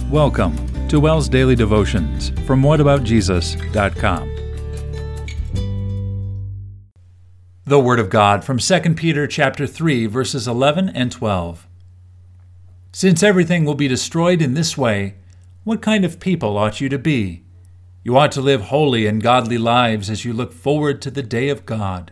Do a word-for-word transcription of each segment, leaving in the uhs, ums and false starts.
Welcome to Wells Daily Devotions from what about jesus dot com. The Word of God from Second Peter chapter three, verses eleven and twelve. Since everything will be destroyed in this way, what kind of people ought you to be? You ought to live holy and godly lives as you look forward to the day of God.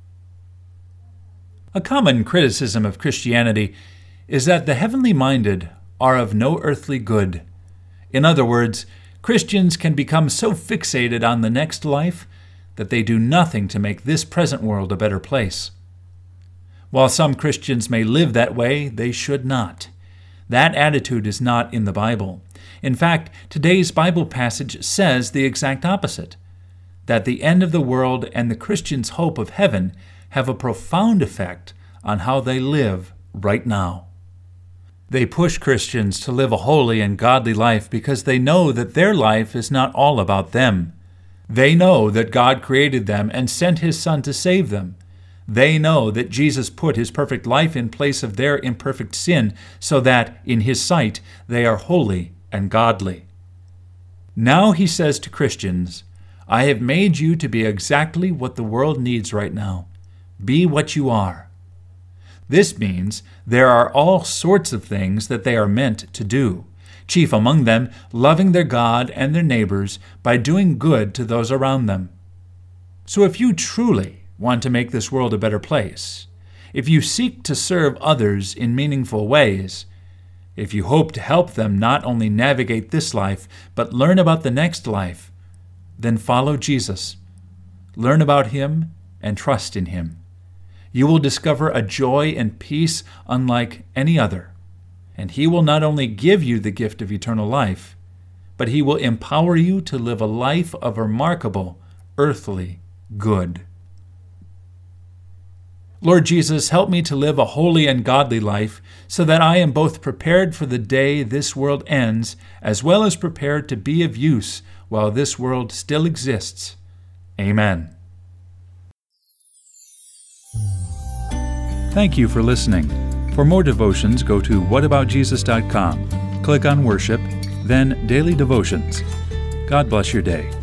A common criticism of Christianity is that the heavenly minded are of no earthly good. In other words, Christians can become so fixated on the next life that they do nothing to make this present world a better place. While some Christians may live that way, they should not. That attitude is not in the Bible. In fact, today's Bible passage says the exact opposite, that the end of the world and the Christian's hope of heaven have a profound effect on how they live right now. They push Christians to live a holy and godly life because they know that their life is not all about them. They know that God created them and sent His Son to save them. They know that Jesus put His perfect life in place of their imperfect sin so that, in His sight, they are holy and godly. Now He says to Christians, I have made you to be exactly what the world needs right now. Be what you are. This means there are all sorts of things that they are meant to do, chief among them loving their God and their neighbors by doing good to those around them. So if you truly want to make this world a better place, if you seek to serve others in meaningful ways, if you hope to help them not only navigate this life, but learn about the next life, then follow Jesus. Learn about Him and trust in Him. You will discover a joy and peace unlike any other, and He will not only give you the gift of eternal life, but He will empower you to live a life of remarkable earthly good. Lord Jesus, help me to live a holy and godly life so that I am both prepared for the day this world ends, as well as prepared to be of use while this world still exists. Amen. Thank you for listening. For more devotions, go to what about jesus dot com. Click on Worship, then Daily Devotions. God bless your day.